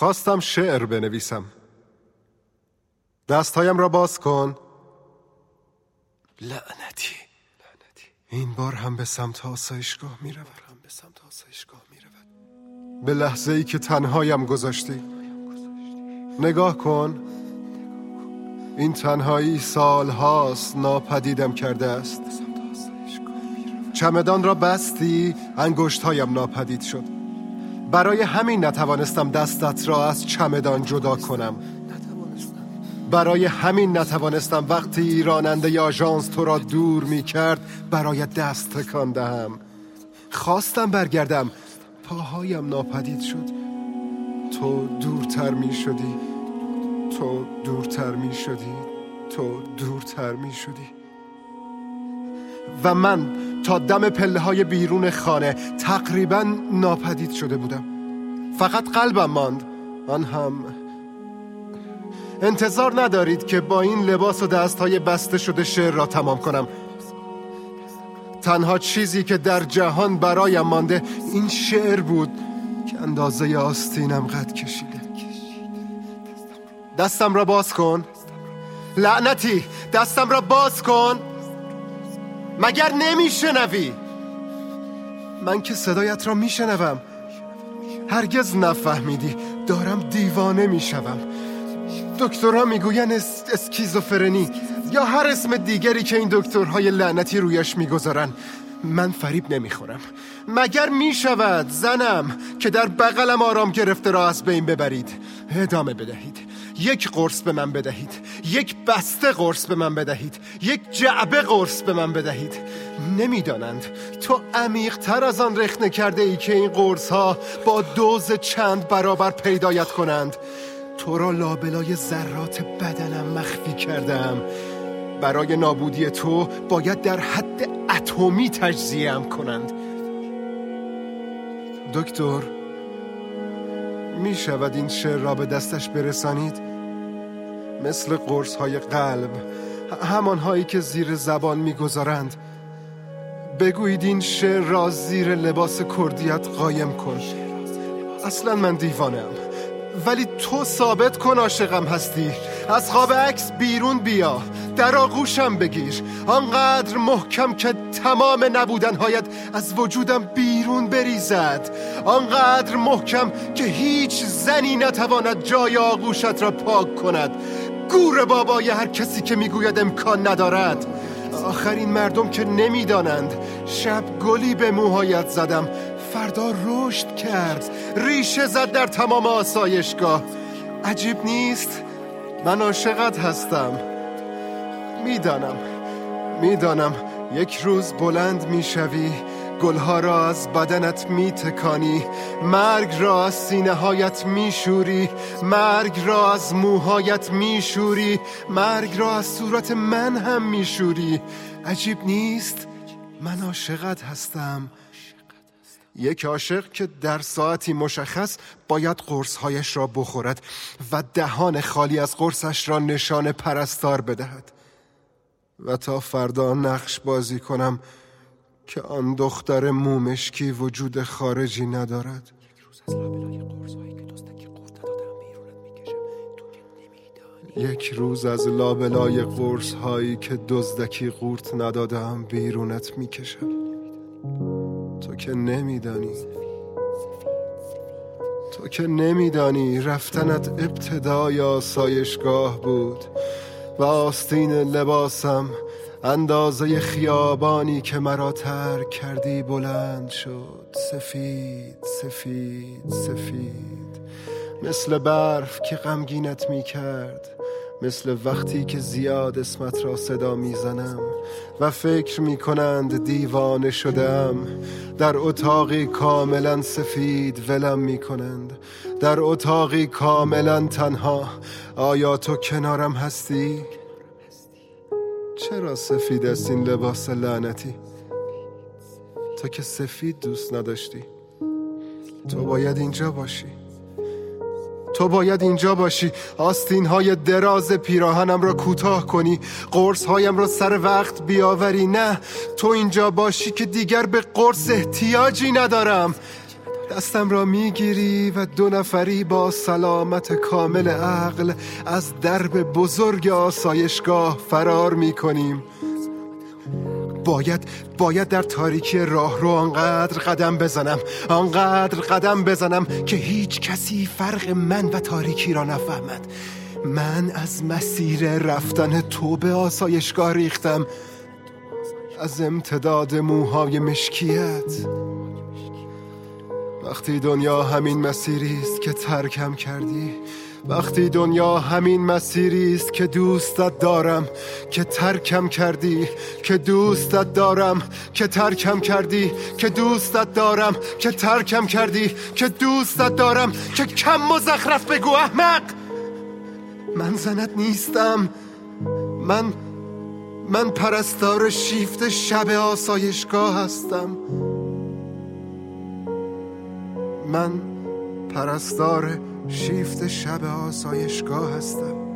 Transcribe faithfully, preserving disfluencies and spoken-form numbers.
خواستم شعر بنویسم. دستهایم را باز کن. لعنتی این بار هم به سمت آسایشگاه می رود. به سمت آسایشگاه می رود. به لحظه ای که تنهایم گذاشتی. نگاه کن، این تنهایی سال هاست ناپدیدم کرده است. چمدان را بستی، انگشت هایم ناپدید شد. برای همین نتوانستم دستت را از چمدان جدا کنم. برای همین نتوانستم وقتی راننده آژانس تو را دور می کرد برای دست تکان دهم. خواستم برگردم، پاهایم ناپدید شد. تو دورتر می شدی، تو دورتر می شدی، تو دورتر می شدی و من تا دم پله های بیرون خانه تقریبا ناپدید شده بودم. فقط قلبم ماند، آن هم. انتظار ندارید که با این لباس و دستهای بسته شده شعر را تمام کنم. تنها چیزی که در جهان برایم مانده این شعر بود که اندازه آستینم قد کشیده. دستم را باز کن. لعنتی، دستم را باز کن. مگر نمیشنوی؟ من که صدایت را میشنوم. هرگز نفهمیدی دارم دیوانه میشوم. دکترها میگوین اس... اسکیزوفرنی یا هر اسم دیگری که این دکترهای لعنتی رویش میگذارن. من فریب نمیخورم. مگر میشود زنم که در بغلم آرام گرفته را از بین ببرید؟ ادامه بدهید. یک قرص به من بدهید، یک بسته قرص به من بدهید، یک جعبه قرص به من بدهید. نمیدانند تو عمیق تر از آن رخنه کرده ای که این قرص ها با دوز چند برابر پیدایت کنند. تو را لابلای ذرات بدنم مخفی کردم. برای نابودی تو باید در حد اتمی تجزیه‌ام کنند. دکتر، می شود این شعر را به دستش برسانید؟ مثل قرص های قلب، همان هایی که زیر زبان می گذارند. بگویید این شعر را زیر لباس کردیت قایم کن. اصلا من دیوانم، ولی تو ثابت کن عاشقم هستی. از خواب عکس بیرون بیا، در آغوشم بگیر، آنقدر محکم که تمام نبودنهایت از وجودم بیرون بریزد، آنقدر محکم که هیچ زنی نتواند جای آغوشت را پاک کند. گور بابای هر کسی که میگوید امکان ندارد. آخرین مردم که نمیدانند شب گلی به موهایت زدم، فردا رشد کرد، ریشه زد در تمام آسایشگاه. عجیب نیست؟ من عاشقت هستم. میدانم میدانم یک روز بلند میشوی، گلها را از بدنت میتکانی، مرگ را از سینه هایت میشوری، مرگ را از موهایت میشوری، مرگ را از صورت من هم میشوری. عجیب نیست؟ من عاشقت هستم. یک عاشق که در ساعتی مشخص باید قرصهایش را بخورد و دهان خالی از قرصش را نشان پرستار بدهد و تا فردا نقش بازی کنم که آن دختر مومشکی وجود خارجی ندارد. یک روز از لابلای قرص هایی که دزدکی قورت ندادم بیرونت میکشم. تو که نمیدانی، تو که نمیدانی رفتنت ابتدای آسایشگاه بود و آستین لباسم اندازه خیابانی که مرا ترک کردی بلند شد، سفید سفید سفید، مثل برف که غمگینت می کرد، مثل وقتی که زیاد اسمت را صدا می زنم و فکر می کنند دیوانه شدم. در اتاقی کاملا سفید ولم می کنند، در اتاقی کاملا تنها. آیا تو کنارم هستی؟ چرا سفید است این لباس لعنتی؟ تو که سفید دوست نداشتی. تو باید اینجا باشی، تو باید اینجا باشی. آستین های دراز پیراهنم را کوتاه کنی، قرص هایم را سر وقت بیاوری. نه، تو اینجا باشی که دیگر به قرص احتیاجی ندارم. دستم را میگیری و دو نفری با سلامت کامل عقل از درب بزرگ آسایشگاه فرار میکنیم. باید باید در تاریکی راه رو آنقدر قدم بزنم آنقدر قدم بزنم که هیچ کسی فرق من و تاریکی را نفهمد. من از مسیر رفتن تو به آسایشگاه ریختم، از امتداد موهای مشکیت. وقتی دنیا همین مسیری است که ترکم کردی، وقتی دنیا همین مسیری است که دوستت دارم، که ترکم کردی، که دوستت دارم، که ترکم کردی، که دوستت دارم، که ترکم کردی، که دوستت دارم، که کم مزخرف بگو احمق. من زنت نیستم، من من پرستار شیفت شب آسایشگاه هستم. من پرستار شیفت شب آسایشگاه هستم.